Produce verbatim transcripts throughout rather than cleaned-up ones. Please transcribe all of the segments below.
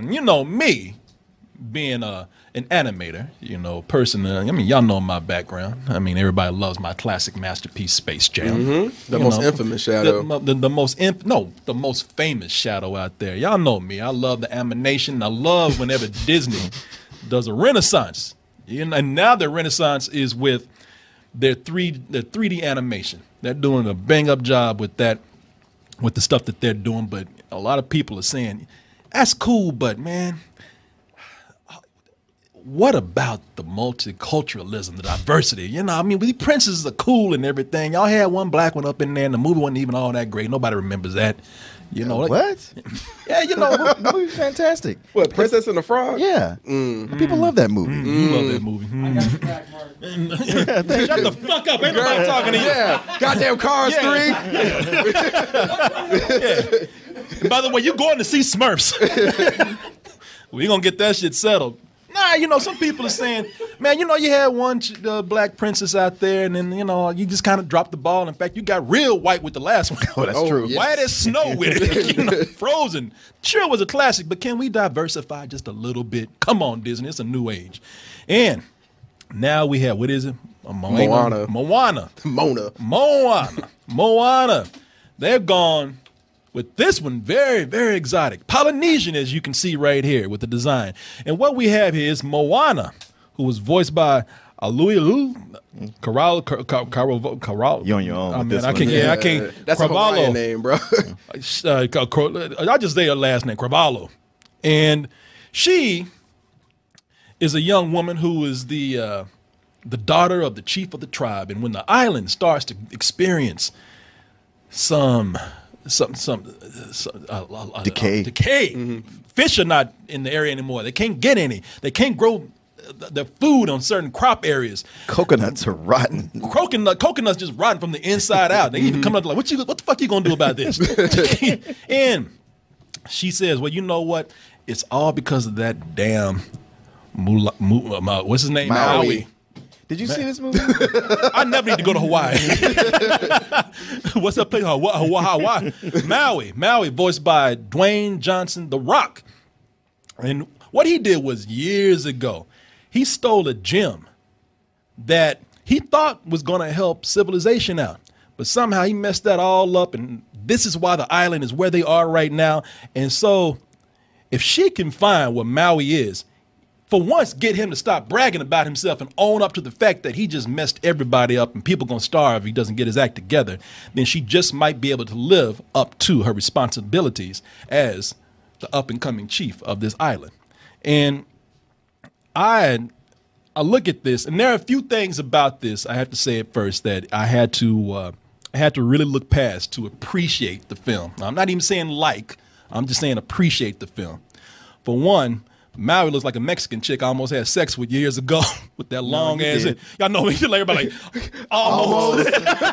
And you know me, being a an animator, you know, person. Uh, I mean, y'all know my background. I mean, everybody loves my classic masterpiece, Space Jam. Mm-hmm. The you most know, infamous Shadow. The, the, the most inf- no, the most famous Shadow out there. Y'all know me. I love the animation. I love whenever Disney does a renaissance. You know, and now their renaissance is with their three their three D animation. They're doing a bang up job with that, with the stuff that they're doing. But a lot of people are saying that's cool, but man, what about the multiculturalism, the diversity? You know, I mean, these princesses are cool and everything. Y'all had one black one up in there, and the movie wasn't even all that great. Nobody remembers that. You know, what? Like, yeah, you know, The movie's fantastic. What, Princess and the Frog? Yeah, Mm. people love that movie. Mm, you love that movie. Mm. I got your back, Mark. Shut the fuck up! Ain't nobody talking to you. Yeah, goddamn Cars three. Yeah. And by the way, you're going to see Smurfs. We're gonna get that shit settled. Nah, you know, some people are saying, man, you know, you had one ch- uh, black princess out there, and then, you know, you just kind of dropped the ball. In fact, you got real white with the last one. Oh, that's Oh, true. yeah. White as snow with it, you know, frozen. Sure, it was a classic, but can we diversify just a little bit? Come on, Disney, it's a new age. And now we have, what is it? A Moana. Moana. Moana. Mona. Moana. Moana. They're gone with this one, very, very exotic. Polynesian, as you can see right here with the design. And what we have here is Moana, who was voiced by Aluilu Caral Caral Caral. You're on your own I with mean, this I one. can't. Yeah, I can't. That's a Carvalho. Hawaiian name, bro. Uh, Ca- Cro- I just say her last name, Carvalho. And she is a young woman who is the uh, the daughter of the chief of the tribe. And when the island starts to experience some some some, some uh, uh, Decay. uh, decay, fish are not in the area anymore. They can't get any. They can't grow uh, their food on certain crop areas. Coconuts are rotten. Coconut, coconuts just rotten from the inside out. They even come up like, what you, what the fuck you gonna do about this? And she says, well, you know what? It's all because of that damn mula, mu, uh, what's his name? Maui. Maui. Did you see this movie? I never need to go to Hawaii. What's that place? Hawaii, Hawaii, Hawaii. Maui. Maui, voiced by Dwayne Johnson, The Rock. And what he did was years ago, he stole a gem that he thought was going to help civilization out. But somehow he messed that all up, and this is why the island is where they are right now. And so if she can find what Maui is, for once, get him to stop bragging about himself and own up to the fact that he just messed everybody up and people going to starve if he doesn't get his act together, then she just might be able to live up to her responsibilities as the up-and-coming chief of this island. And I I look at this, and there are a few things about this, I have to say at first, that I had to uh, I had to really look past to appreciate the film. Now, I'm not even saying like, I'm just saying appreciate the film. For one, Maui looks like a Mexican chick I almost had sex with years ago with that long you ass. did. Y'all know me. Everybody like, almost.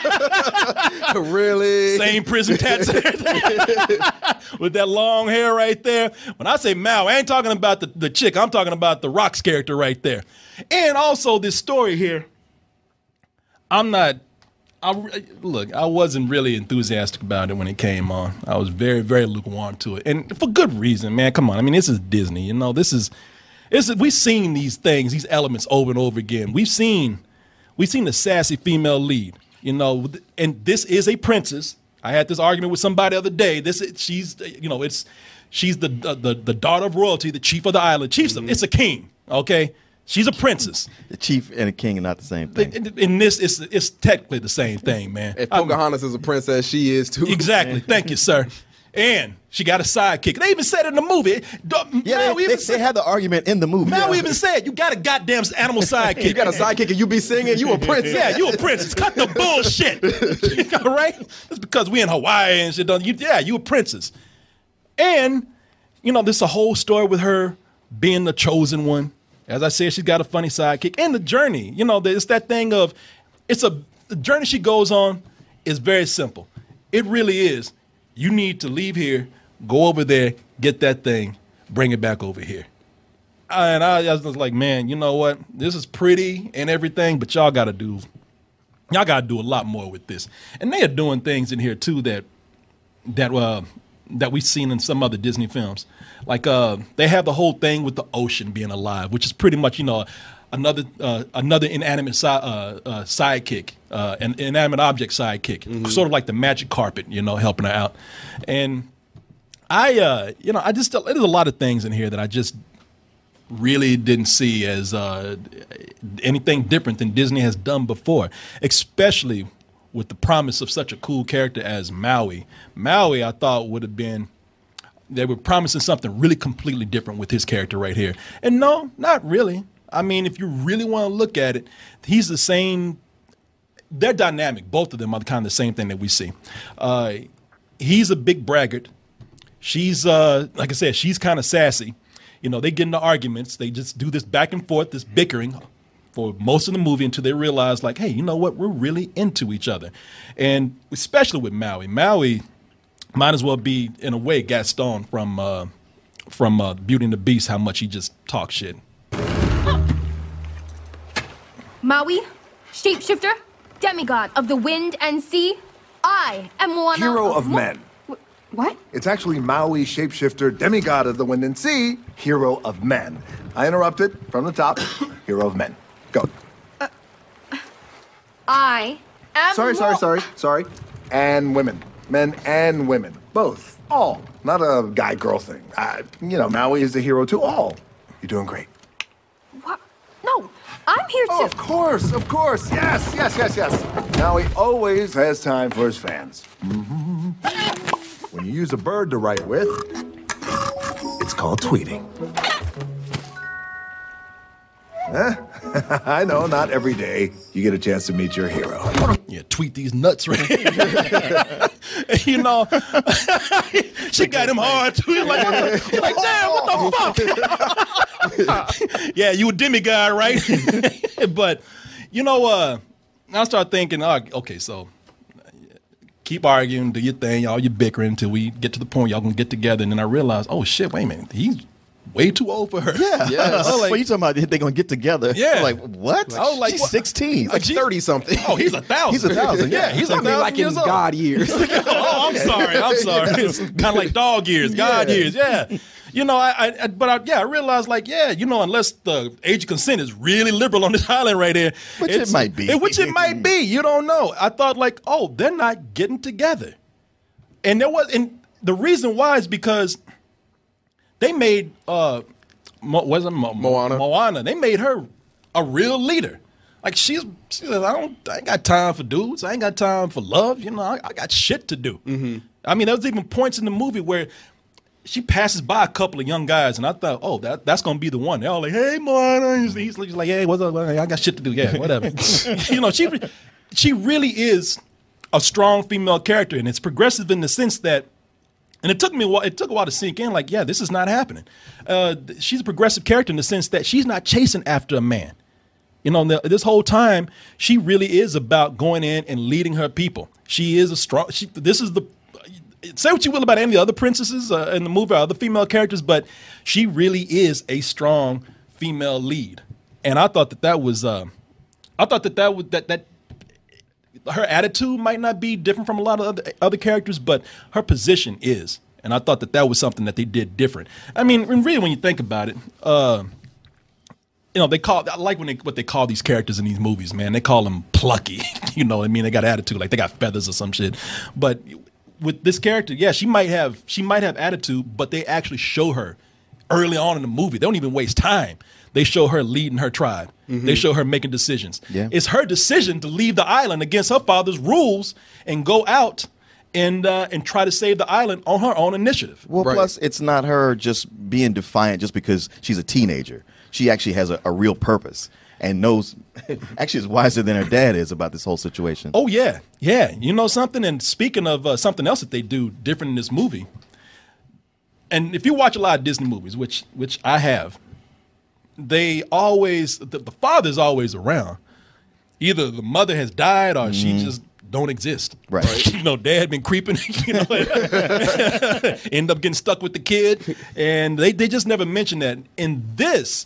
Really? Same prison tats and everything. With that long hair right there. When I say Maui, I ain't talking about the, the chick. I'm talking about the Rock's character right there. And also this story here, I'm not, I, look, I wasn't really enthusiastic about it when it came on. I was very, very lukewarm to it. And for good reason, man. Come on. I mean, this is Disney. You know, this is, this is we've seen these things, these elements over and over again. We've seen, we've seen the sassy female lead, you know, and this is a princess. I had this argument with somebody the other day. This is, she's, you know, it's, she's the, the, the daughter of royalty, the chief of the island. Chief's, mm-hmm. It's a king, okay? She's a princess. The chief and a king are not the same thing. In, in this, it's, it's technically the same thing, man. If Pocahontas is a princess, she is too. Exactly. Thank you, sir. And she got a sidekick. They even said it in the movie. Yeah, they, they, said, they had the argument in the movie. Now yeah. we even said, you got a goddamn animal sidekick. You got a sidekick and you be singing, you a princess. Yeah, you a princess. Cut the bullshit. All right? That's because we in Hawaii and shit. Don't you? Yeah, you a princess. And, you know, there's a whole story with her being the chosen one. As I said, she's got a funny sidekick. And the journey, you know, it's that thing of, it's a, the journey she goes on is very simple. It really is. You need to leave here, go over there, get that thing, bring it back over here. And I, I was like, man, you know what? This is pretty and everything, but y'all got to do, y'all got to do a lot more with this. And they are doing things in here too that, that uh, that we've seen in some other Disney films. Like uh, they have the whole thing with the ocean being alive, which is pretty much, you know, another uh, another inanimate si- uh, uh, sidekick, uh, an inanimate object sidekick, mm-hmm. sort of like the magic carpet, you know, helping her out. And I, uh, you know, I just there's a lot of things in here that I just really didn't see as uh, anything different than Disney has done before, especially with the promise of such a cool character as Maui. Maui, I thought would have been. They were promising something really completely different with his character right here. And no, not really. I mean, if you really want to look at it, he's the same. They're dynamic. Both of them are kind of the same thing that we see. Uh, he's a big braggart. She's, uh, like I said, she's kind of sassy. You know, they get into arguments. They just do this back and forth, this bickering for most of the movie until they realize, like, hey, you know what? We're really into each other. And especially with Maui. Maui might as well be, in a way, Gaston from uh, from uh, Beauty and the Beast, how much he just talks shit. Maui, shapeshifter, demigod of the wind and sea, I am one Hero of, of men. Wh- what? It's actually Maui, shapeshifter, demigod of the wind and sea, hero of men. I interrupted from the top. Hero of men. Go. Uh, I am. Sorry, sorry, wo- sorry, sorry. And women. Men and women. Both. All. Not a guy-girl thing. Uh, you know, Maui is the hero to all. You're doing great. What? No, I'm here to. Oh, of course, of course. Yes, yes, yes, yes. Maui always has time for his fans. Mm-hmm. When you use a bird to write with, it's called tweeting. Huh? I know, not every day you get a chance to meet your hero. Yeah, tweet these nuts, right? You know, she got him hard too. He's like, he's like, damn, what the fuck? Yeah, you a demigod, right? But you know, uh, I start thinking, oh, okay, so keep arguing, do your thing, y'all, you bickering until we get to the point y'all gonna get together, and then I realize, oh shit, wait a minute, he's way too old for her. Yeah. Yes. I was like, what are you talking about? They're going to get together. Yeah. I'm like, what? I was like, she's what? sixteen. Like thirty something. Oh, he's a thousand. He's a thousand, yeah. he's a I mean, thousand like in years old. God years. Oh, I'm sorry. I'm sorry. It's kind of like dog years, God Yeah. years. Yeah. You know, I, I but I, yeah, I realized like, yeah, you know, unless the age of consent is really liberal on this island right here, Which it it's- might be. which it might be. You don't know. I thought like, oh, they're not getting together, and there was, and the reason why is because they made uh, Mo, wasn't Mo, Moana. Moana. They made her a real leader. Like she's, she says, I don't, I ain't got time for dudes. I ain't got time for love. You know, I, I got shit to do. Mm-hmm. I mean, there was even points in the movie where she passes by a couple of young guys, and I thought, oh, that that's gonna be the one. They're all like, hey, Moana. He's, he's like, hey, what's up? I got shit to do. Yeah, whatever. You know, she she really is a strong female character, and it's progressive in the sense that. And it took me a while, it took a while to sink in, like, yeah, this is not happening. Uh, she's a progressive character in the sense that she's not chasing after a man. You know, the, this whole time, she really is about going in and leading her people. She is a strong, she, this is the, say what you will about any of the other princesses uh, in the movie, or other female characters, but she really is a strong female lead. And I thought that that was, uh, I thought that that would, that, that, her attitude might not be different from a lot of other, other characters, but her position is. And I thought that that was something that they did different. I mean, and really, when you think about it, uh, you know, they call, I like when they, what they call these characters in these movies, man. They call them plucky. You know what I mean? They got attitude, like they got feathers or some shit. But with this character, yeah, she might have, she might have attitude, but they actually show her early on in the movie. They don't even waste time. They show her leading her tribe. Mm-hmm. They show her making decisions. Yeah. It's her decision to leave the island against her father's rules and go out and uh, and try to save the island on her own initiative. Well, Right. plus, it's not her just being defiant just because she's a teenager. She actually has a, a real purpose and knows, actually is wiser than her dad is about this whole situation. Oh, yeah. Yeah. You know something? And speaking of uh, something else that they do different in this movie, and if you watch a lot of Disney movies, which which I have, they always, the, the father's always around. Either the mother has died or she just don't exist. Right. You know, dad been creeping, you know, end up getting stuck with the kid. And they, they just never mention that. In this,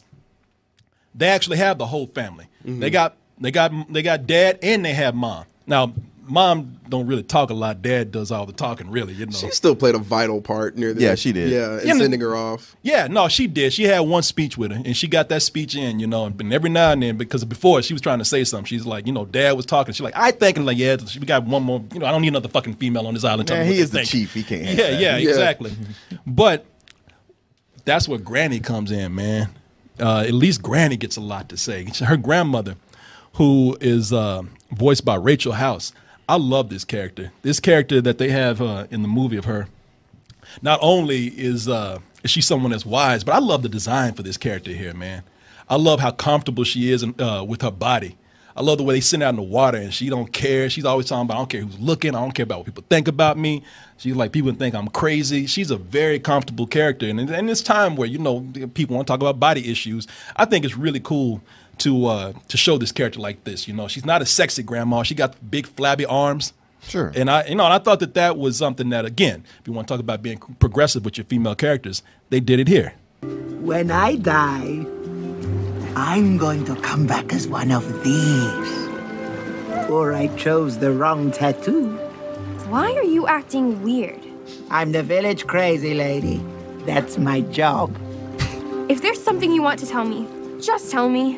they actually have the whole family. They got they got they got dad and they have mom. Now, mom don't really talk a lot. Dad does all the talking, really. You know, She still played a vital part near the Yeah, she did. Yeah, and Yeah, sending her off. yeah, no, she did. She had one speech with her, and she got that speech in, you know. And every now and then, because before she was trying to say something, she's like, you know, Dad was talking. She's like, I think, and like, yeah, we got one more. You know, I don't need another fucking female on this island. Man, telling me he what is they the think. chief. He can't. Yeah, have yeah, that. Yeah. exactly. But that's where Granny comes in, man. Uh, at least Granny gets a lot to say. Her grandmother, who is uh, voiced by Rachel House. I love this character. This character that they have uh, in the movie of her. Not only is uh, is she someone that's wise, but I love the design for this character here, man. I love how comfortable she is in, uh, with her body. I love the way they send her out in the water and she don't care. She's always talking about, I don't care who's looking. I don't care about what people think about me. She's like, people think I'm crazy. She's a very comfortable character. And in this time where, you know, people want to talk about body issues, I think it's really cool to uh, to show this character like this. You know, she's not a sexy grandma. She got big flabby arms. Sure. And I, you know, and I thought that that was something that, again, if you want to talk about being progressive with your female characters, they did it here. When I die, I'm going to come back as one of these. Or I chose the wrong tattoo. Why are you acting weird? I'm the village crazy lady. That's my job. If there's something you want to tell me, just tell me.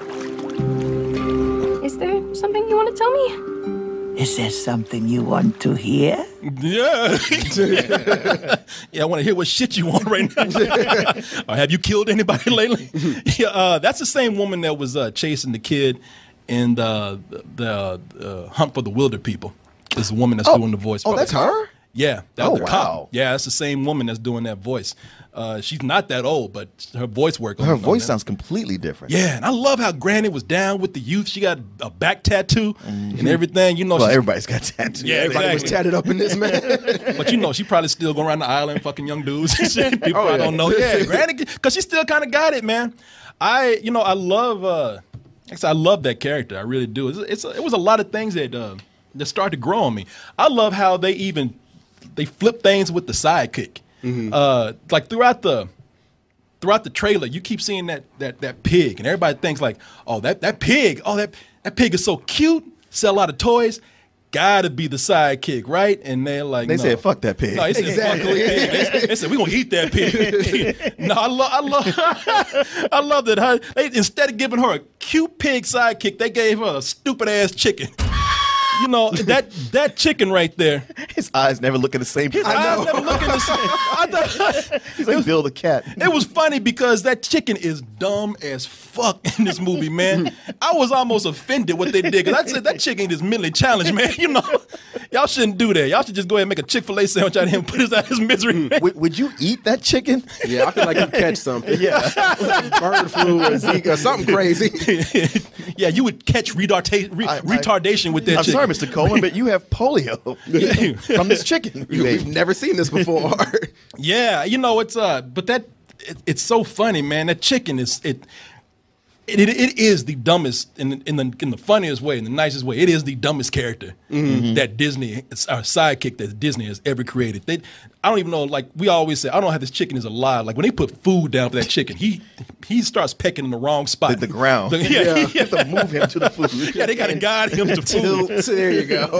Is there something you want to tell me? Is there something you want to hear? Yeah. Yeah, I want to hear what shit you want right now. Or have you killed anybody lately? Yeah, uh, that's the same woman that was uh, chasing the kid in the, the uh, Hunt for the Wilder People. This woman that's Oh. doing the voice. Oh, that's her? Yeah. That Oh, was the cop. wow. Yeah, that's the same woman that's doing that voice. Uh, she's not that old, but her voice work. Her on- voice on that. sounds completely different. Yeah, and I love how Granny was down with the youth. She got a back tattoo and everything. You know, Well, she's- everybody's got tattoos. Yeah, Everybody was exactly. tatted up in this, man. But you know, she probably still going around the island fucking young dudes. People Oh, probably yeah. don't know. Yeah, Granny, because she still kind of got it, man. I, you know, I love, uh, I love that character. I really do. It's, it's it was a lot of things that uh, that started to grow on me. I love how they even they flip things with the sidekick. Uh, like throughout the throughout the trailer, you keep seeing that that that pig, and everybody thinks like, oh, that that pig, oh that that pig is so cute, sell a lot of toys. Gotta be the sidekick, right? And they're like, They no. said, fuck that pig. No, they said, Exactly. fuck that pig. They, they said, we're gonna eat that pig. No, I love, I love, I love that. Her, they, instead of giving her a cute pig sidekick, they gave her a stupid ass chicken. You know that that chicken right there. His eyes never look at the same. His eyes never look in the same. I thought, He's like Bill the cat. it was funny because that chicken is dumb as fuck in this movie, man. I was almost offended what they did because I said that chicken is mentally challenged, man. You know, y'all shouldn't do that. Y'all should just go ahead and make a Chick-fil-A sandwich out of him and put his out of his misery. man. Would, would you eat that chicken? Yeah, I feel like you catch something. Yeah. Bird flu or Zika or something crazy. Yeah, you would catch retarda- re- I- I- retardation with that I'm chicken. sorry, Mister Coleman, but you have polio from this chicken. you We've ate. never seen this before. Yeah, you know it's uh, but that it, it's so funny, man. That chicken is it. It, it, it is the dumbest in the, in the in the funniest way, in the nicest way. It is the dumbest character that Disney, our sidekick that Disney has ever created. They, I don't even know. Like we always say, I don't know how this chicken is alive. Like when they put food down for that chicken, he he starts pecking in the wrong spot, The- the ground. The- yeah, You have to move him to the food. yeah, they got to guide him to food. Tilt. There you go.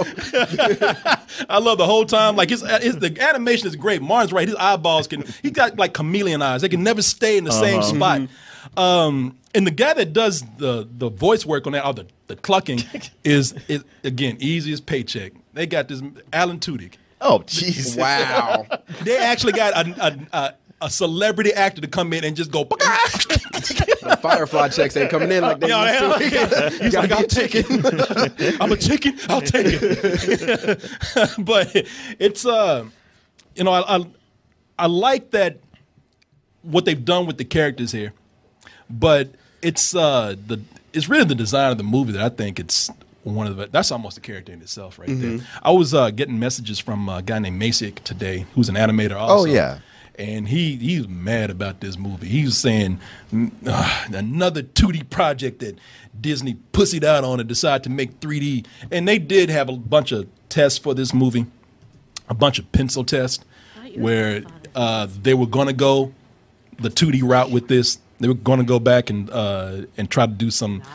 I love the whole time. Like his, his the animation is great. Martin's right. His eyeballs can. He got like chameleon eyes. They can never stay in the same spot. Um, and the guy that does the the voice work on that, or the, the clucking, is, is again easiest paycheck. They got this Alan Tudyk. Oh, jeez. Wow. They actually got a a, a, a celebrity actor to come in and just go. The Firefly checks ain't coming in like they Yeah, used to. He's Gotta like, be I'll a take it. I'm a chicken. I'll take it. But it's uh, you know, I, I I like that what they've done with the characters here, but it's uh the it's really the design of the movie that I think it's one of the that's almost a character in itself right there. I was uh, getting messages from a guy named Masick today, who's an animator also. Oh, yeah. And he he's mad about this movie. He was saying "Ugh, another two D project that Disney pussied out on and decided to make three D. And they did have a bunch of tests for this movie, a bunch of pencil tests, where uh, they were going to go the two D route with this. They were going to go back and uh, and try to do some.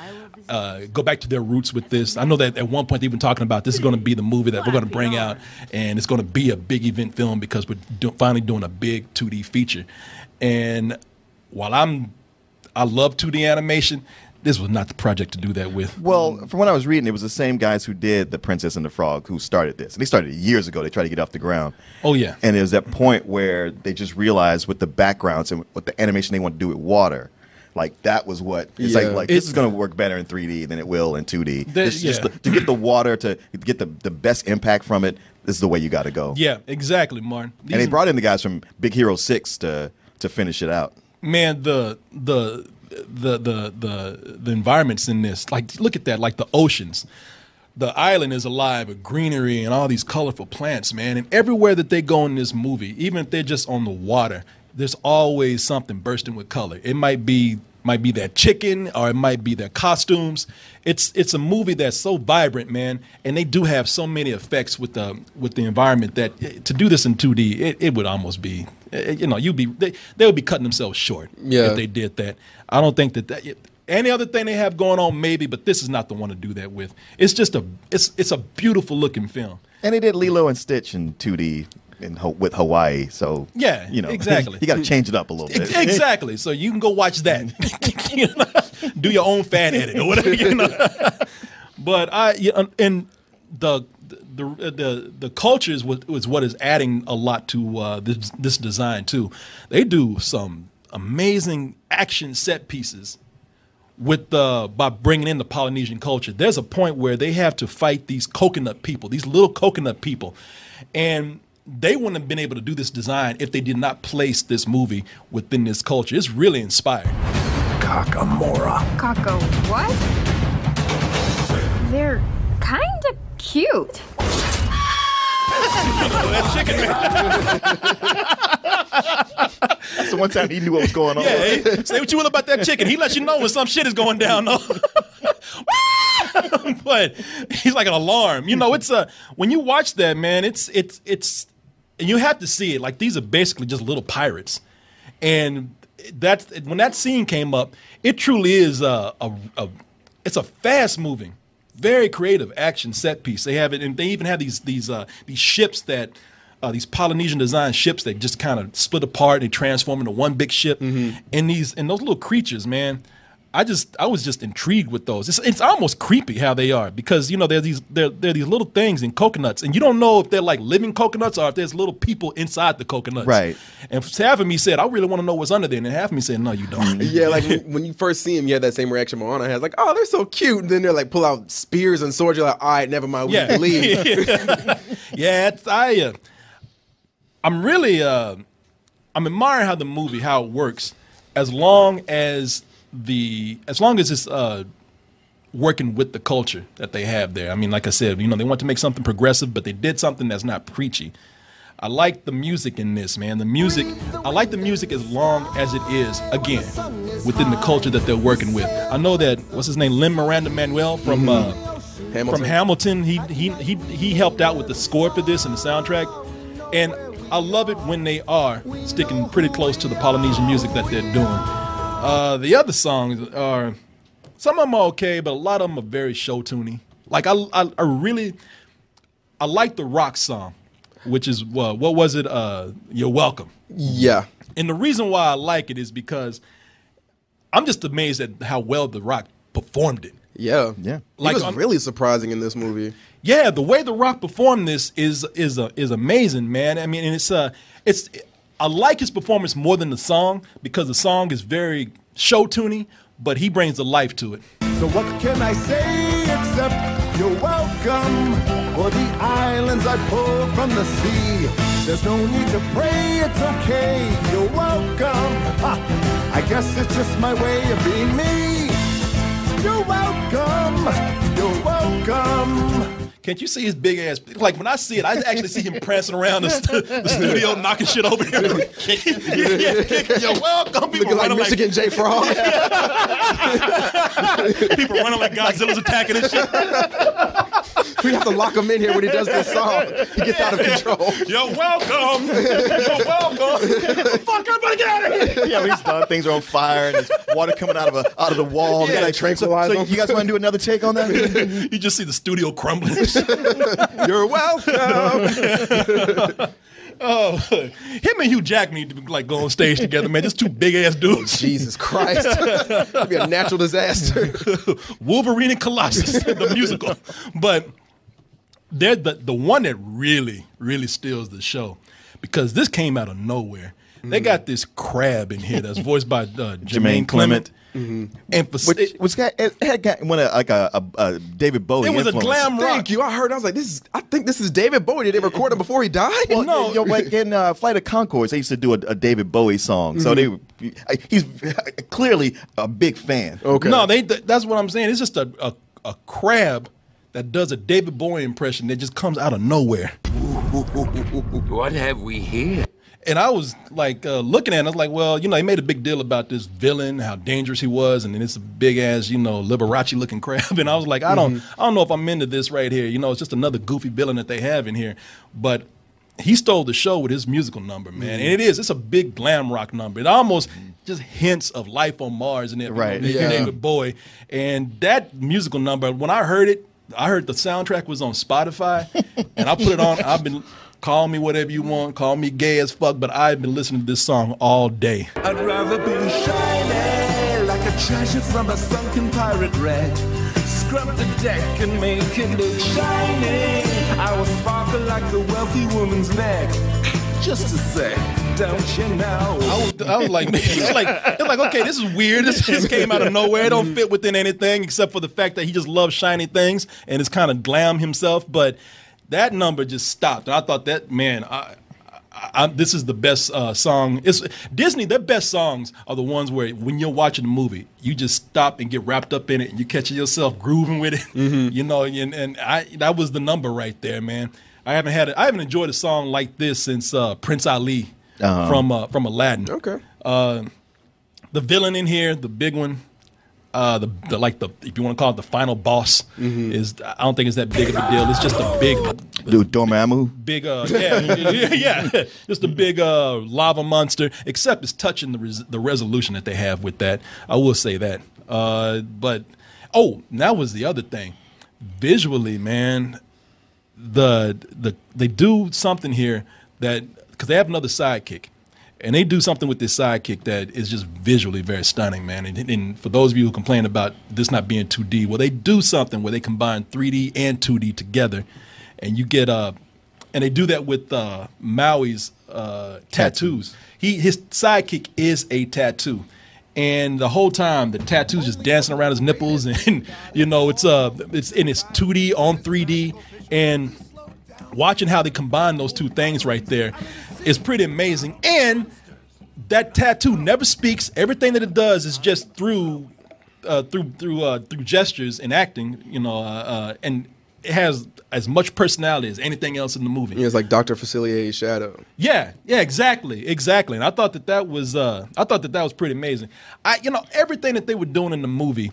uh, go back to their roots with this. I know that at one point they've been talking about this is going to be the movie that we're going to bring out, and it's going to be a big event film because we're do- finally doing a big two D feature. And while I'm, I love two D animation, this was not the project to do that with. Well, from what I was reading, it was the same guys who did The Princess and the Frog who started this. And they started it years ago. They tried to get off the ground. Oh, yeah. And it was that point where they just realized with the backgrounds and with the animation they want to do with water, like that was what, it's Yeah. like, like this is going to work better in three D than it will in two D. The- It's just yeah. the- to get the water, to get the, the best impact from it, this is the way you got to go. Yeah, exactly, Martin. These And they are- brought in the guys from Big Hero six to, to finish it out. man, the the the the the the environments in this, like look at that, like the oceans. The island is alive with greenery and all these colorful plants, man. And everywhere that they go in this movie, even if they're just on the water, there's always something bursting with color. It might be might be their chicken or it might be their costumes. It's it's a movie that's so vibrant, man, and they do have so many effects with the with the environment that eh, to do this in two D, it, it would almost be, eh, you know, you'd be they, they would be cutting themselves short Yeah. if they did that. I don't think that that any other thing they have going on maybe, but this is not the one to do that with. It's just a it's it's a beautiful looking film. And they did Lilo and Stitch in two D in, Ho- with Hawaii. So, Yeah, you know, exactly. you got to change it up a little bit. Ex- Exactly. So you can go watch that. You know, do your own fan edit or whatever. You know? But I yeah, and the the the the culture is what is what is adding a lot to uh, this this design too. They do some amazing action set pieces with uh, by bringing in the Polynesian culture. There's a point where they have to fight these coconut people, these little coconut people, and they wouldn't have been able to do this design if they did not place this movie within this culture. It's really inspired. Kakamora. Kako, what? They're kind of cute. That's the one time he knew what was going on. Yeah, hey, say what you will about that chicken. He lets you know when some shit is going down, though. But he's like an alarm. You know, it's a when you watch that, man, it's it's it's and you have to see it. Like these are basically just little pirates. And that's when that scene came up, it truly is a, a, a it's a fast moving, very creative action set piece. They have it, and they even have these these uh, these ships that uh, these Polynesian designed ships that just kind of split apart. They transform into one big ship, and these and those little creatures, man. I just I was just intrigued with those. It's, it's almost creepy how they are because you know they're these they're, they're these little things in coconuts, and you don't know if they're like living coconuts or if there's little people inside the coconuts. Right. And half of me said I really want to know what's under there, and half of me said no, you don't. Yeah, like when when you first see him, you had that same reaction Moana has, like, oh, they're so cute. And then they're like, pull out spears and swords. You're like, all right, never mind, we Yeah. can leave. Yeah, it's, I uh, I'm really uh, I'm admiring how the movie how it works as long as the as long as it's uh, working with the culture that they have there. I mean, like I said, you know, they want to make something progressive, but they did something that's not preachy. I like the music in this, man. The music, I like the music as long as it is, again, within the culture that they're working with. I know that, what's his name, Lin-Miranda Manuel from uh, Hamilton. from Hamilton, he, he, he, he helped out with the score for this and the soundtrack. And I love it when they are sticking pretty close to the Polynesian music that they're doing. Uh, the other songs are, some of them are okay, but a lot of them are very show-tuney. Like, I, I, I really, I like the rock song, which is, uh, what was it? Uh, You're Welcome. Yeah. And the reason why I like it is because I'm just amazed at how well the rock performed it. Yeah. Yeah. He Like was on- really surprising in this movie. Yeah, the way the Rock performed this is is uh, is amazing, man. I mean, and it's uh, it's I like his performance more than the song because the song is very show tuney, but he brings the life to it. So what can I say except you're welcome for the islands I pulled from the sea. There's no need to pray, it's okay, you're welcome. Ha, I guess it's just my way of being me. You're welcome, you're welcome. Can't you see his big ass? Like when I see it, I actually see him prancing around the, st- the studio, knocking shit over here. You're welcome. People Looking like running like, Michigan J. Frog. people running like Godzilla's attacking and shit. We have to lock him in here when he does this song. He gets out of control. You're welcome. You're welcome. Fuck, everybody get out of here. Yeah, when he's done, things are on fire and there's water coming out of a, out of the wall. Yeah, like, tranquilize so, so them. you guys want to do another take on that? You just see the studio crumbling. You're welcome. Oh, him and Hugh Jackman need to like go on stage together, man. Just two big ass dudes. Jesus Christ. That'd be a natural disaster. Wolverine and Colossus, the musical. But they're the, the one that really, really steals the show because this came out of nowhere. Mm-hmm. They got this crab in here that's voiced by uh, Jermaine, Jermaine Clement. Clement. Mm-hmm. And for, Which was got, it had got one of like a, a, a David Bowie. it was influence. a glam rock. Thank you. I heard. I was like, "This is." I think this is David Bowie. Did they record him before he died? Well, No. no, yo, like in uh, Flight of Conchords, they used to do a, a David Bowie song. So they, he's clearly a big fan. Okay. No, they. Th- that's what I'm saying. It's just a, a a crab that does a David Bowie impression that just comes out of nowhere. What have we here? And I was like uh, looking at it, I was like, well, you know, they made a big deal about this villain, how dangerous he was, and then it's a big ass, you know, Liberace looking crab. And I was like, I don't, I don't know if I'm into this right here. You know, it's just another goofy villain that they have in here. But he stole the show with his musical number, man. And it is, it's a big glam rock number. It almost just hints of Life on Mars in it, Right, you know, yeah. David Bowie. And that musical number, when I heard it, I heard the soundtrack was on Spotify, and I put it on. I've been. Call me whatever you want. Call me gay as fuck, but I've been listening to this song all day. I'd rather be shiny like a treasure from a sunken pirate wreck. Scrub the deck and make it look shiny. I will sparkle like the wealthy woman's neck. Just a sec, don't you know? I was, I was like, man, it's like, it's like, okay, this is weird. This just came out of nowhere. It don't fit within anything except for the fact that he just loves shiny things and is kind of glam himself, but. That number just stopped. And I thought that, man, I, I, I, this is the best uh, song. It's Disney, their best songs are the ones where when you're watching the movie, you just stop and get wrapped up in it and you catch yourself grooving with it. Mm-hmm. You know, and, and I, that was the number right there, man. I haven't had it. I haven't enjoyed a song like this since uh, Prince Ali uh-huh. from uh, from Aladdin. Okay. Uh, the villain in here, the big one. Uh, the, the like the if you want to call it the final boss mm-hmm. is I don't think it's that big of a deal. It's just a big, Dude, Dormammu. Big, uh, yeah, yeah, yeah, just a big uh, lava monster. Except it's touching the res- the resolution that they have with that. I will say that. Uh, but oh, that was the other thing. Visually, man, the the they do something here that because they have another sidekick. And they do something with this sidekick that is just visually very stunning, man. And, and for those of you who complain about this not being two D, well, they do something where they combine three D and two D together, and you get uh, and they do that with uh, Maui's uh, tattoos. He his sidekick is a tattoo, and the whole time the tattoo's just dancing around his nipples, and you know it's uh it's in it's two D on three D, and watching how they combine those two things right there is pretty amazing. And that tattoo never speaks. Everything that it does is just through uh, through through uh, through gestures and acting, you know, uh, uh, and it has as much personality as anything else in the movie. Yeah, it's like Doctor Facilier's shadow. Yeah, yeah, exactly, exactly. And I thought that that was uh, I thought that that was pretty amazing. I, you know, everything that they were doing in the movie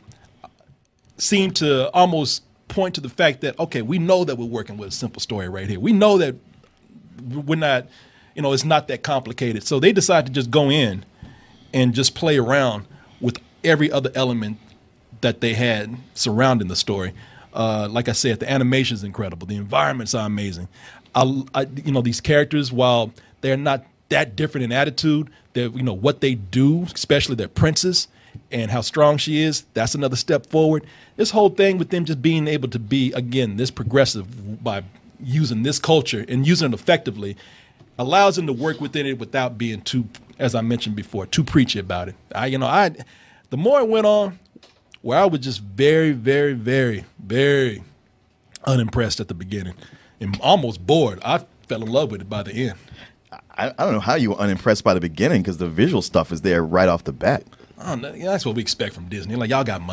seemed to almost point to the fact that okay, we know that we're working with a simple story right here. We know that we're not. You know, it's not that complicated. So they decided to just go in and just play around with every other element that they had surrounding the story. Uh, like I said, the animation is incredible. The environments are amazing. I, I, you know, these characters, while they're not that different in attitude, they're, you know, what they do, especially their princess and how strong she is, that's another step forward. This whole thing with them just being able to be, again, this progressive by using this culture and using it effectively allows them to work within it without being too, as I mentioned before, too preachy about it. I, you know, I, the more it went on, where I was just very, very, very, very unimpressed at the beginning and almost bored. I fell in love with it by the end. I, I don't know how you were unimpressed by the beginning because the visual stuff is there right off the bat. I don't know. Yeah, that's what we expect from Disney. Like, y'all got money.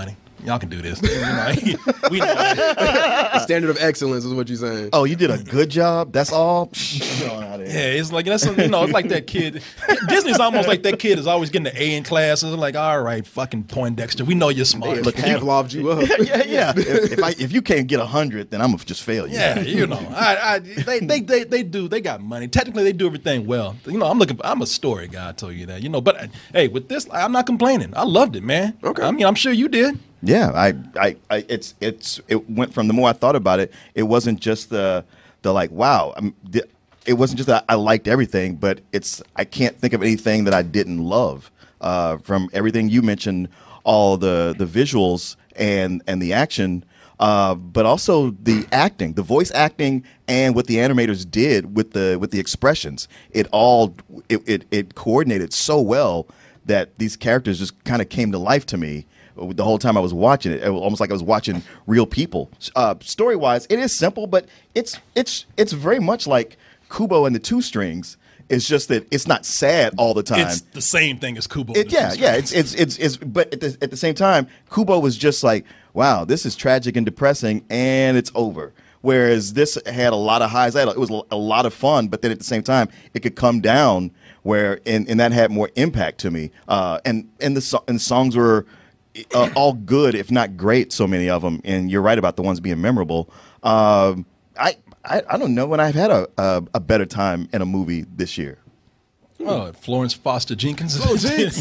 y'all can do this. You know, we know that. The standard of excellence is what you're saying. Oh, you did a good job. That's all. Yeah, it's like that's you know, it's like that kid. Disney's almost like that kid is always getting an A in classes. Like, all right, fucking Poindexter, we know you're smart. Look, Pavloved you up. yeah, yeah. If, if I if you can't get a hundred, then I'm gonna just fail you. Yeah, you know, I, I they, they they they do. They got money. Technically, they do everything well. You know, I'm looking. I'm a story guy. I told you that. You know, but hey, with this, I'm not complaining. I loved it, man. Okay. I mean, I'm sure you did. Yeah, I, I, I, it's, it's, it went from the more I thought about it, it wasn't just the, the like, wow, I'm, the, it wasn't just that I liked everything, but it's, I can't think of anything that I didn't love. Uh, from everything you mentioned, all the, the visuals and, and the action, uh, but also the acting, the voice acting, and what the animators did with the, with the expressions. It all, it, it, it coordinated so well that these characters just kind of came to life to me. The whole time I was watching it, it was almost like I was watching real people. Uh, story-wise, it is simple, but it's it's it's very much like Kubo and the Two Strings. It's just that it's not sad all the time. It's the same thing as Kubo. It, yeah, yeah. It's it's it's it's. But at the, at the same time, Kubo was just like, wow, this is tragic and depressing, and it's over. Whereas this had a lot of highs. It was a lot of fun, but then at the same time, it could come down. Where and, and that had more impact to me. Uh, and and the so- and the songs were. Uh, all good, if not great, so many of them. And you're right about the ones being memorable. Um, I, I I don't know when I've had a, a a better time in a movie this year. Oh, Florence Foster Jenkins. Oh, Jinx.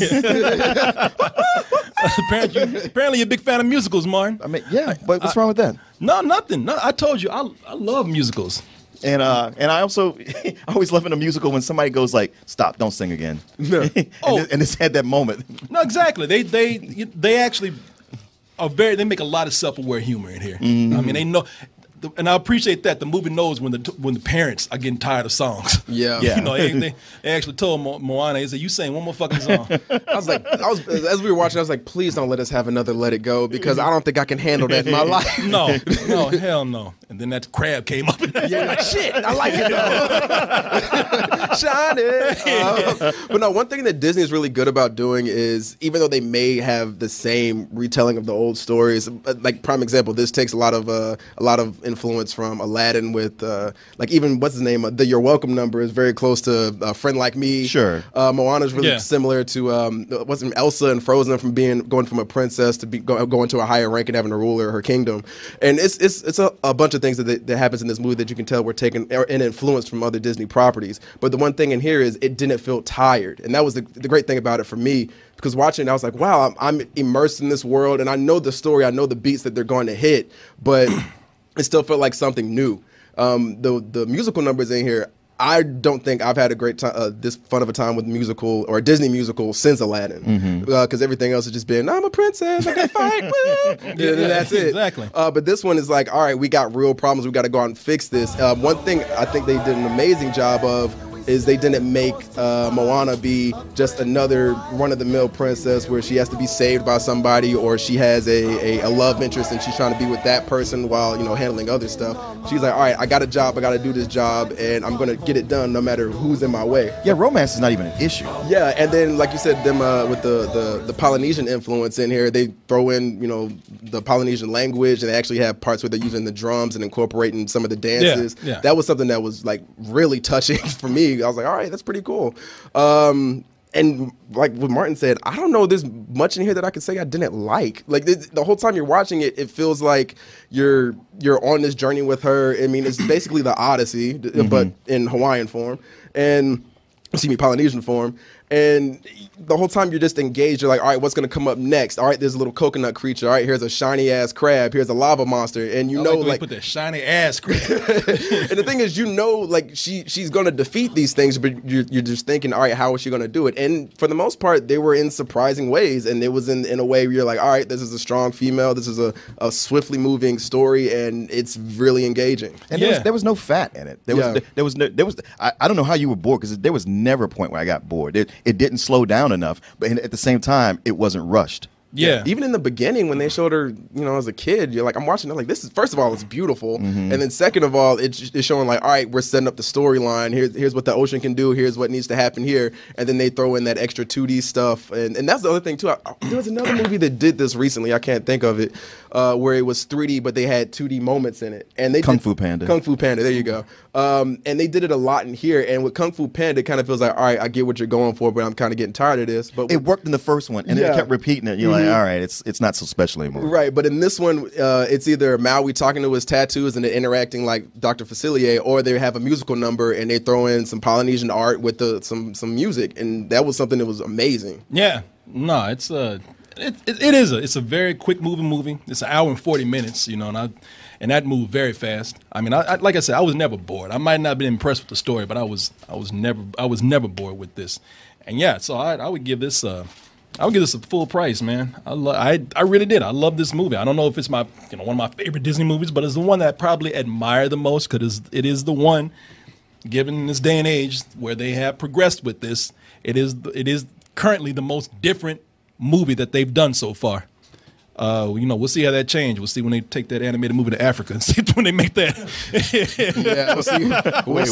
apparently, apparently, you're a big fan of musicals, Martin. I mean, yeah, but what's I, wrong with that? No, nothing. No, I told you, I I love musicals. And uh, and I also I always love in a musical when somebody goes like, "Stop! Don't sing again." No. and, oh, it, and it's had that moment. No, exactly. They they they actually are very. They make a lot of self-aware humor in here. Mm-hmm. I mean, they know, and I appreciate that the movie knows when the when the parents are getting tired of songs. Yeah, yeah. You know, they, they, they actually told Mo- Moana, they said, "You sing one more fucking song." I was like, I was as we were watching, I was like, "Please don't let us have another Let It Go because I don't think I can handle that in my life." No, no, hell no. And then that crab came up. Yeah, you're like, shit, I like it though. Shiny. Um, but no, one thing that Disney is really good about doing is, even though they may have the same retelling of the old stories, like prime example, this takes a lot of uh, a lot of influence from Aladdin with, uh, like even what's his name, the You're Welcome number is very close to A Friend Like Me. Sure. Uh, Moana is really Yeah. similar to um, wasn't Elsa and Frozen from being going from a princess to be go, going to a higher rank and having to rule her kingdom, and it's it's it's a, a bunch of things that that happens in this movie that you can tell were taken and influenced from other Disney properties. But the one thing in here is it didn't feel tired, and that was the, the great thing about it for me. Because watching it, I was like, wow, I'm, I'm immersed in this world, and I know the story, I know the beats that they're going to hit, but it still felt like something new. Um, the the musical numbers in here, I don't think I've had a great time, uh, this fun of a time with musical or a Disney musical since Aladdin, because mm-hmm. uh, everything else has just been, I'm a princess, I can fight, woo, and yeah, that's it. Exactly. Uh, but this one is like, all right, we got real problems, we got to go out and fix this. Um, one thing I think they did an amazing job of is they didn't make uh, Moana be just another run-of-the-mill princess where she has to be saved by somebody or she has a, a, a love interest and she's trying to be with that person while, you know, handling other stuff. She's like, all right, I got a job, I got to do this job, and I'm going to get it done no matter who's in my way. Yeah, romance is not even an issue. Yeah, and then, like you said, them uh, with the, the, the Polynesian influence in here, they throw in, you know, the Polynesian language, and they actually have parts where they're using the drums and incorporating some of the dances. Yeah, yeah. That was something that was, like, really touching for me. I was like, all right, that's pretty cool. Um, and like what Martin said, I don't know there's much in here that I could say I didn't like. Like the, the whole time you're watching it, it feels like you're you're on this journey with her. I mean, it's basically the Odyssey, mm-hmm. but in Hawaiian form. And, excuse me, Polynesian form. And the whole time you're just engaged. You're like, all right, what's going to come up next? All right, there's a little coconut creature. All right, here's a shiny ass crab. Here's a lava monster. And you I know, like, the way like you put that shiny ass crab. And the thing is, you know, like she she's going to defeat these things, but you're, you're just thinking, all right, how is she going to do it? And for the most part, they were in surprising ways. And it was in, in a way where you're like, all right, this is a strong female. This is a, a swiftly moving story, and it's really engaging. And Yeah. there, was, there was no fat in it. There Yeah. was there was no, there was I, I don't know how you were bored, because there was never a point where I got bored. It, it didn't slow down enough, but at the same time, it wasn't rushed. Yeah. Even in the beginning when they showed her, you know, as a kid, you're like, I'm watching it like, this is, first of all, it's beautiful. Mm-hmm. And then second of all, it's, it's showing like, all right, we're setting up the storyline. Here's, here's what the ocean can do. Here's what needs to happen here. And then they throw in that extra two D stuff. And, and that's the other thing too. I, I, there was another movie that did this recently. I can't think of it, uh, where it was three D, but they had two D moments in it. And they Kung did, Fu Panda. Kung Fu Panda. There you go. Um, and they did it a lot in here. And with Kung Fu Panda, it kind of feels like, all right, I get what you're going for, but I'm kind of getting tired of this. But It worked in the first one, and then Yeah. it kept repeating it. You're Mhm. like, all right, it's it's not so special anymore. Right, but in this one, uh, it's either Maui talking to his tattoos and they're interacting like Doctor Facilier, or they have a musical number and they throw in some Polynesian art with the, some some music, and that was something that was amazing. Yeah, no, it's a, it, it, it is a, it's a very quick moving movie. It's an hour and forty minutes, you know, and I, and that moved very fast. I mean, I, I like I said, I was never bored. I might not have been impressed with the story, but I was, I was never, I was never bored with this. And yeah, so I, I would give this, uh, I would give this a full price, man. I, lo- I, I really did. I love this movie. I don't know if it's my, you know, one of my favorite Disney movies, but it's the one that I probably admire the most because it is the one, given this day and age where they have progressed with this, it is it is currently the most different movie that they've done so far. Uh, you know, we'll see how that changes. We'll see when they take that animated movie to Africa and see when they make that. Yeah, we'll see. We'll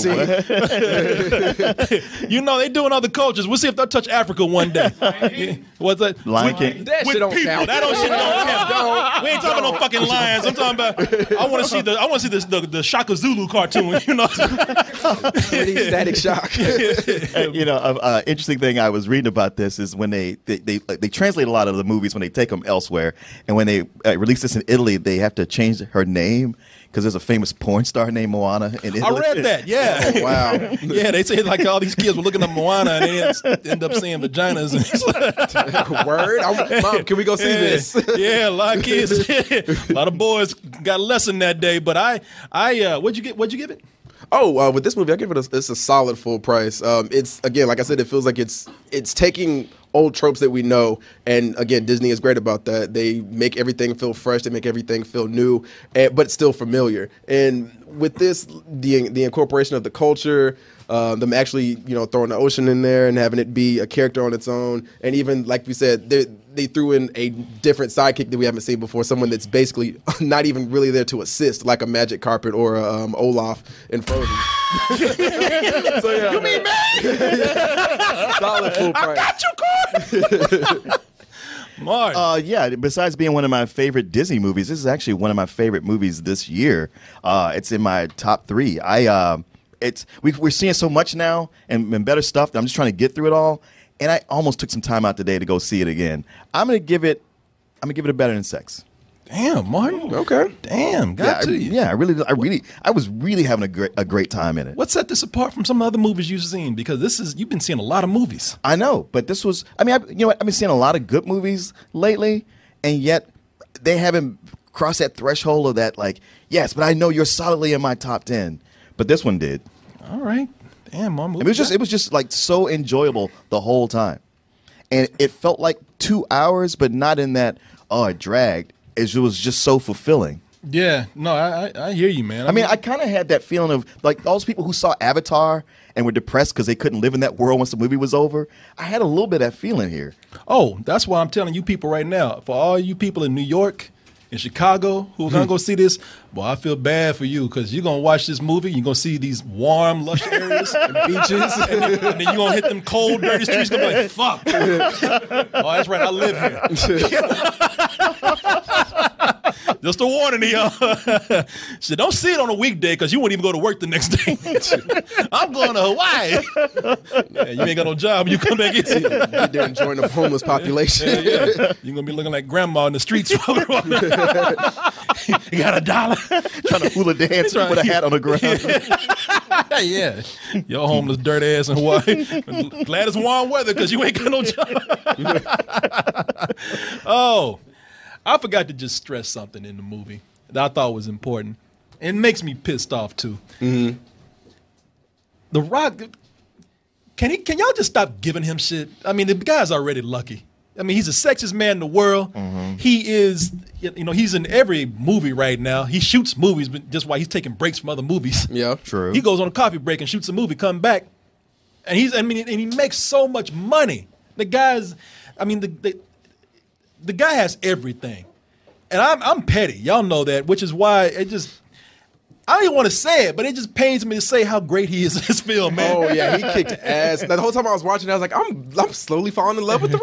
see. You know, they doing other cultures. We'll see if they'll touch Africa one day. Yeah. What's that? Lion with, King. That with shit don't people. count. That don't shit don't count. Don't. We ain't talking about no fucking lions. I'm talking about. I want to see the. I want to see this the, the Shaka Zulu cartoon. You know. Pretty Static Shock. You know, uh, uh, interesting thing I was reading about this is when they they, they they translate a lot of the movies when they take them elsewhere, and when they uh, release this in Italy, they have to change her name because there's a famous porn star named Moana in Italy. I read that. Yeah. Oh, wow. Yeah, they say like all these kids were looking at Moana and they end- end up seeing vaginas. And it's like, Word? I'm, Mom, can we go see yeah, this? yeah, a lot of kids, a lot of boys got a lesson that day. But I, I, uh, what'd you get? What'd you give it? Oh, uh, with this movie, I give it a, it's a solid full price. Um, it's again, like I said, it feels like it's it's taking old tropes that we know, and again, Disney is great about that. They make everything feel fresh, they make everything feel new, and, but still familiar. And with this, the the incorporation of the culture, uh, them actually, you know, throwing the ocean in there and having it be a character on its own, and even like we said, they they threw in a different sidekick that we haven't seen before, someone that's basically not even really there to assist, like a Magic Carpet or a, um, Olaf in Frozen. So, yeah, you mean me? Solid full price. I got you, Corey. Mark. Uh, yeah, besides being one of my favorite Disney movies, this is actually one of my favorite movies this year. Uh, it's in my top three. I uh, it's we, we're seeing so much now and, and better stuff that I'm just trying to get through it all. And I almost took some time out today to go see it again. I'm gonna give it. I'm gonna give it a Better Than Sex. Damn, Martin. Okay. Damn, got Yeah, I, to you. yeah. I really, I really, I was really having a great, a great time in it. What set this apart from some other movies you've seen? Because this is you've been seeing a lot of movies. I know, but this was. I mean, I, you know, what? I've been seeing a lot of good movies lately, and yet they haven't crossed that threshold of that. Like, yes, but I know you're solidly in my top ten. But this one did. All right. Damn, Mom. It was just, it was just like so enjoyable the whole time, and it felt like two hours, but not in that. Oh, it dragged. It was just so fulfilling. Yeah, no, I I, I hear you, man. I mean, I kind of had that feeling of like those people who saw Avatar and were depressed because they couldn't live in that world once the movie was over. I had a little bit of that feeling here. oh, that's why I'm telling you people right now. For all you people in New York, in Chicago, who are gonna go see this, boy, I feel bad for you because you're gonna watch this movie. You're gonna see these warm, lush areas and beaches, and then, and then you're gonna hit them cold, dirty streets. You're gonna be like, fuck. Oh, that's right, I live here. Just a warning to y'all. So don't see it on a weekday because you won't even go to work the next day. I'm going to Hawaii. Yeah, you ain't got no job. You come back in. You're there enjoying the homeless population. Yeah, yeah. You're going to be looking like grandma in the streets. You got a dollar? Trying to hula dance with a hat on the ground. Yeah. Your homeless dirt ass in Hawaii. Glad it's warm weather because you ain't got no job. Oh. I forgot to just stress something in the movie that I thought was important. It makes me pissed off too. Mm-hmm. The Rock, can he? Can y'all just stop giving him shit? I mean, the guy's already lucky. I mean, he's the sexiest man in the world. Mm-hmm. He is, you know, he's in every movie right now. He shoots movies, but just while he's taking breaks from other movies. Yeah, true. He goes on a coffee break and shoots a movie, come back, and he's. I mean, and he makes so much money. The guy's, I mean, the. the the guy has everything, and I'm I'm petty. Y'all know that, which is why it just. I don't even want to say it, but it just pains me to say how great he is in this film, man. Oh yeah, he kicked ass. Now, the whole time I was watching, I was like, I'm I'm slowly falling in love with The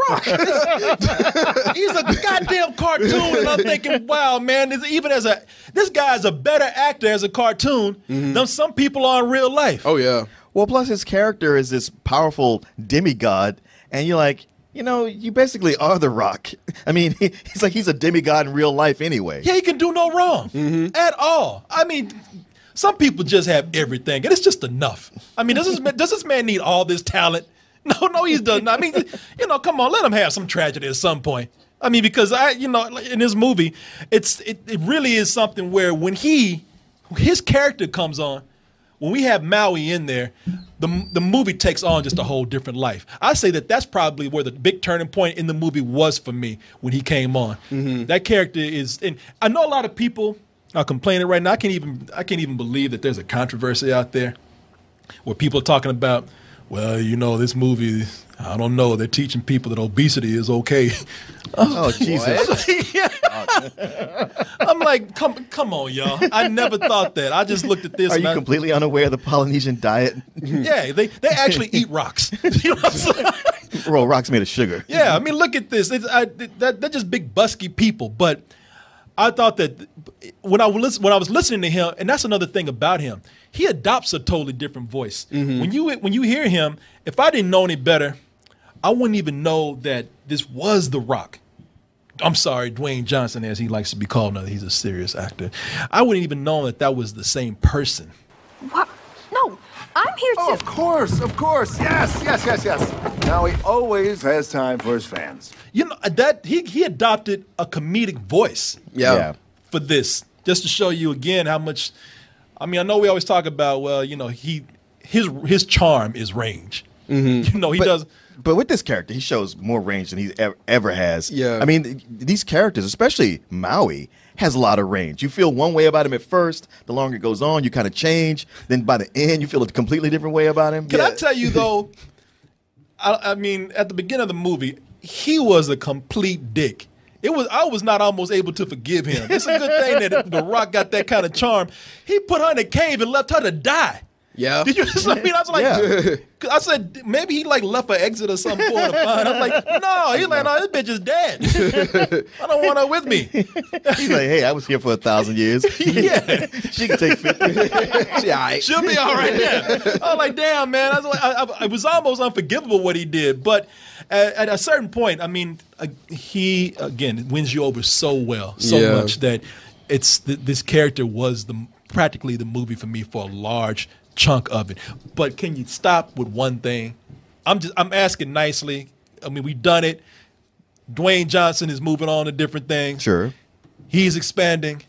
Rock. He's a goddamn cartoon, and I'm thinking, wow, man, this, even as a this guy is a better actor as a cartoon mm-hmm. than some people are in real life. Oh yeah. Well, plus his character is this powerful demigod, and you're like, you know, you basically are The Rock. I mean, he, he's like he's a demigod in real life anyway. Yeah, he can do no wrong mm-hmm. at all. I mean, some people just have everything, and it's just enough. I mean, does this, does this man need all this talent? No, no, he does not. I mean, you know, come on, let him have some tragedy at some point. I mean, because I, you know, in this movie, it's it, it really is something where when he, his character comes on, when we have Maui in there, the the movie takes on just a whole different life. I say that that's probably where the big turning point in the movie was for me when he came on. Mm-hmm. That character is, and I know a lot of people are complaining right now. I can't even I can't even believe that there's a controversy out there where people are talking about, well, you know, this movie, I don't know, they're teaching people that obesity is okay. Oh, Jesus. Yeah. I'm like, come come on, y'all. I never thought that. I just looked at this. Are you I, completely unaware of the Polynesian diet? Yeah, they, they actually eat rocks. You know what I'm saying? Well, rocks made of sugar. Yeah, I mean, look at this. It's, I, that, they're just big, busky people. But I thought that when I, was, when I was listening to him, and that's another thing about him, he adopts a totally different voice. Mm-hmm. When you when you hear him, if I didn't know any better, I wouldn't even know that this was The Rock. I'm sorry, Dwayne Johnson, as he likes to be called now that he's a serious actor. I wouldn't even know that that was the same person. What? No, I'm here to... Oh, of course, of course. Yes, yes, yes, yes. Now he always has time for his fans. You know, that he, he adopted a comedic voice Yeah. yeah. for this, just to show you again how much... I mean, I know we always talk about, well, you know, he his his charm is range. Mm-hmm. You know, he but, does... But with this character, he shows more range than he ever, ever has. Yeah. I mean, th- these characters, especially Maui, has a lot of range. You feel one way about him at first. The longer it goes on, you kind of change. Then by the end, you feel a completely different way about him. Can yeah. I tell you, though, I, I mean, at the beginning of the movie, he was a complete dick. It was I was not almost able to forgive him. It's a good thing that The Rock got that kind of charm. He put her in a cave and left her to die. Yeah. Did you? I mean, I was like, Yeah. I said maybe he like left her exit or something for her to find. I'm like, no, he's like, no, this bitch is dead. I don't want her with me. He's like, hey, I was here for a thousand years. Yeah, She can take fifty. She all right. she'll be all right there. I was like, damn, man. I was like, I, I, it was almost unforgivable what he did. But at, at a certain point, I mean, uh, he again wins you over so well, so Yeah. much that it's th- this character was the practically the movie for me for a large chunk of it. But can you stop with one thing? I'm just I'm asking nicely. I mean, we've done it. Dwayne Johnson is moving on to different things. Sure. He's expanding.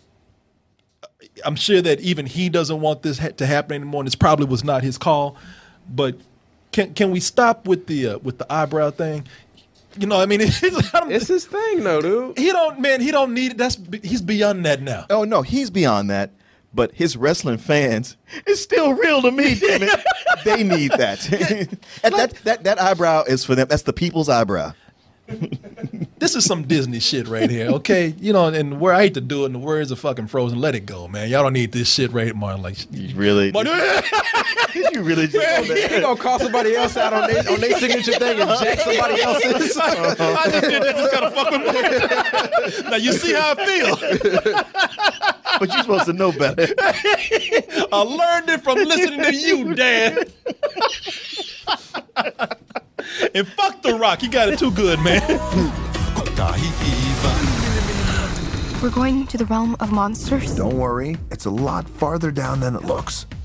I'm sure that even he doesn't want this ha- to happen anymore, and this probably was not his call. But can can we stop with the uh, with the eyebrow thing? You know, I mean, it's, I don't, It's his thing, though, dude. he don't man. He don't need it. That's he's beyond that now. Oh, no, he's beyond that. But his wrestling fans, it's still real to me, damn it. They need that. And that, that. That eyebrow is for them. That's the people's eyebrow. This is some Disney shit right here, okay? You know, and where I hate to do it, in the words of fucking Frozen, let it go, man. Y'all don't need this shit right, Martin. Like, You really? but, you really just Man, he gonna call somebody else out on their on their signature thing and jack somebody else's. I just did that just kind of fuck with me. Now you see how I feel. But you're supposed to know better. I learned it from listening to you, Dan. And fuck The Rock. He got it too good, man. We're going to the realm of monsters? Don't worry, it's a lot farther down than it looks.